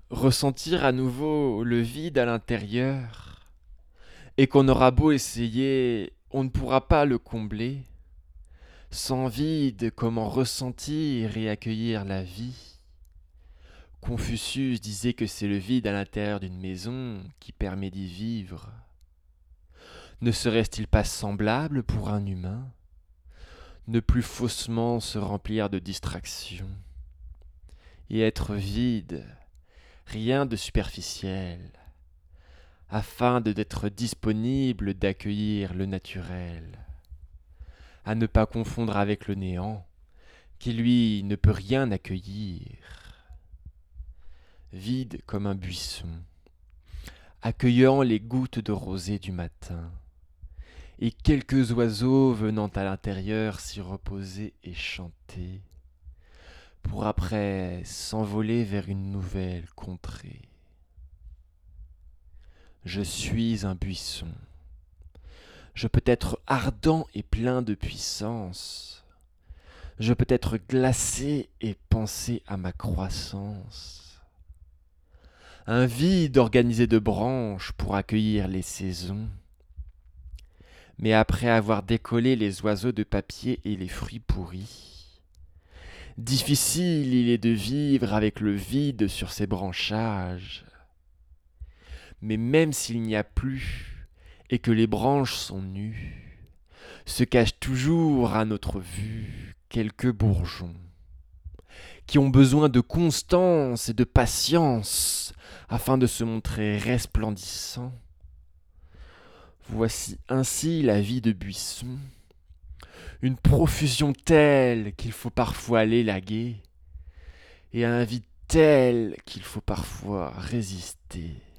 Ressentir à nouveau le vide à l'intérieur, et qu'on aura beau essayer, on ne pourra pas le combler. Sans vide, comment ressentir et accueillir la vie? Confucius disait que c'est le vide à l'intérieur d'une maison qui permet d'y vivre. Ne serait-il pas semblable pour un humain? Ne plus faussement se remplir de distractions et être vide, rien de superficiel, afin d'être disponible d'accueillir le naturel, à ne pas confondre avec le néant, qui lui ne peut rien accueillir, vide comme un buisson, accueillant les gouttes de rosée du matin, et quelques oiseaux venant à l'intérieur s'y reposer et chanter, pour après s'envoler vers une nouvelle contrée. Je suis un buisson. Je peux être ardent et plein de puissance. Je peux être glacé et penser à ma croissance. Un vide organisé de branches pour accueillir les saisons. Mais après avoir décollé les oiseaux de papier et les fruits pourris, difficile il est de vivre avec le vide sur ses branchages. Mais même s'il n'y a plus et que les branches sont nues, se cachent toujours à notre vue quelques bourgeons qui ont besoin de constance et de patience afin de se montrer resplendissants. Voici ainsi la vie de buisson, une profusion telle qu'il faut parfois l'élaguer, et un vide tel qu'il faut parfois résister.